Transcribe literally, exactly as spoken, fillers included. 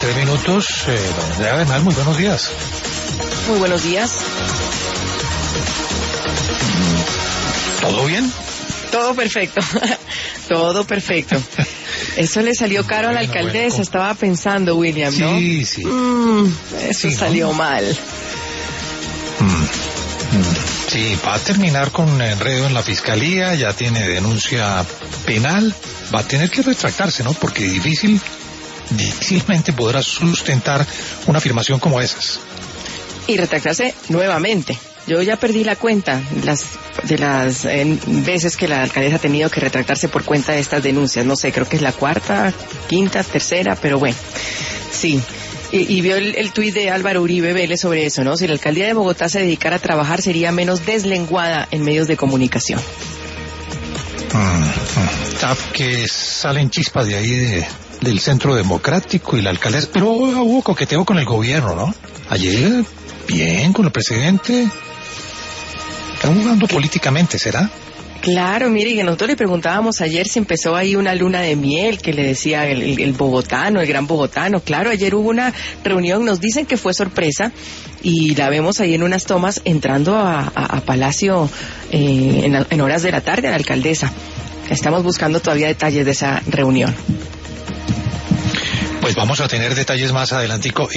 Tres minutos. Eh, Andrea Bernal, muy buenos días. Muy buenos días. ¿Todo bien? Todo perfecto. Todo perfecto. Eso le salió caro bueno, a la alcaldesa, bueno, estaba pensando, William, ¿no? Sí, sí. Mm, eso sí, salió ¿no? mal. Mm, mm. Sí, va a terminar con un enredo en la fiscalía, ya tiene denuncia penal, va a tener que retractarse, ¿no? Porque difícil, difícilmente podrá sustentar una afirmación como esas. Y retractarse nuevamente. Yo ya perdí la cuenta las, de las eh, veces que la alcaldesa ha tenido que retractarse por cuenta de estas denuncias. No sé, creo que es la cuarta, quinta, tercera, pero bueno, sí. Y, y vio el, el tuit de Álvaro Uribe Vélez sobre eso, ¿no? Si la alcaldía de Bogotá se dedicara a trabajar, sería menos deslenguada en medios de comunicación. Mm, que salen chispas de ahí de, del Centro Democrático y la alcaldesa, pero hubo coqueteo con el gobierno, ¿no? Ayer, bien con el presidente. Están jugando políticamente, ¿será? Claro, mire, que nosotros le preguntábamos ayer si empezó ahí una luna de miel, que le decía el, el, el bogotano, el gran bogotano. Claro, ayer hubo una reunión, nos dicen que fue sorpresa, y la vemos ahí en unas tomas entrando a, a, a Palacio eh, en, en horas de la tarde, a la alcaldesa. Estamos buscando todavía detalles de esa reunión. Pues vamos a tener detalles más adelantico.